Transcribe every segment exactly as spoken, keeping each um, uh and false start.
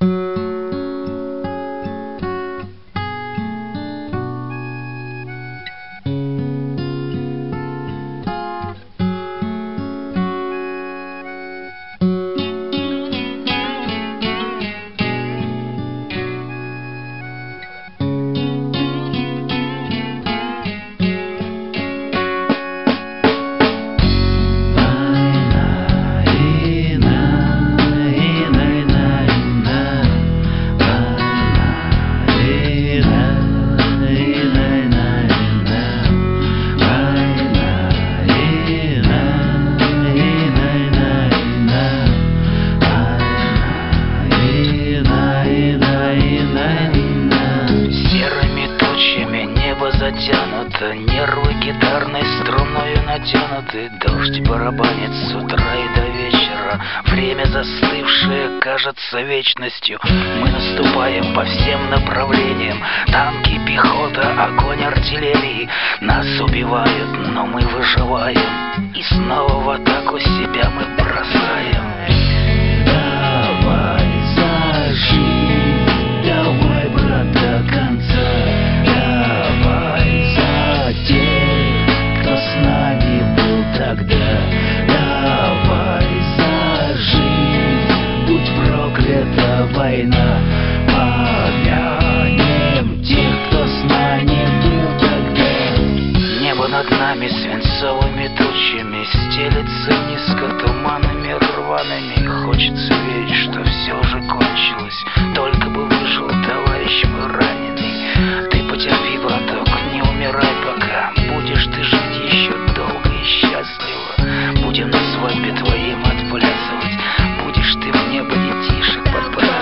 Затянуто, нервы гитарной струною натянуты. Дождь барабанит с утра и до вечера. Время застывшее кажется вечностью. Мы наступаем по всем направлениям. Танки, пехота, огонь артиллерии. Нас убивают, но мы выживаем. И снова в атаку себя мы бросаем. Давай зажги, давай, брат, до конца. Война, помянем тех, кто с нами был тогда. Небо над нами свинцовыми тучами стелется низко туманами рваными. Хочется верить, что все уже кончилось. Только бы выжил товарищ мой раненый. Ты потерпи, браток, не умирай пока. Будешь ты жить еще долго и счастливо. Будем на свадьбе твоим отплясывать. Будешь ты в небо детишек подбрасывать.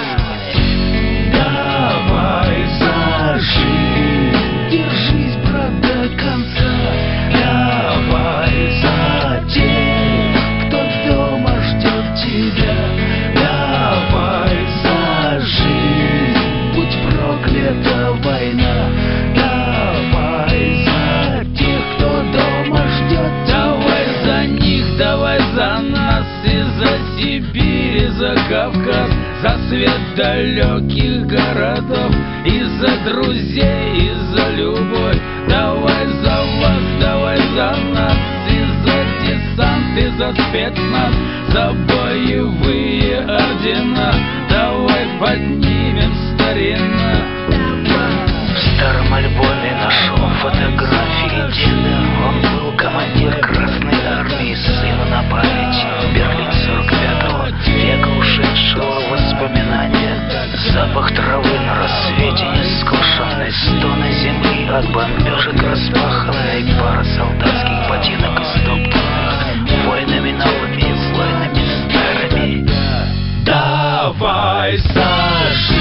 Держись, брат, до конца. Давай за тех, кто дома ждет тебя. Давай за жизнь, будь проклята война. Давай за тех, кто дома ждет тебя. Давай за них, давай за нас. И за Сибирь, и за Кавказ. За свет далеких городов. И за друзей, и за любовь. Давай за вас, давай за нас. И за десант, и за спецназ. За боевые ордена. Давай поднимем старина. В старом альбоме нашел фотографии деда. Он был командир Красной Армии, сыну на память. Берлин сорок пятого века ушедшего воспоминания. Запах травы на рассвете нескошенной. Стоны земли от бомбежек распаханной. Пара солдатских ботинок истоптанных войнами новыми, войнами старыми. Давай зажги.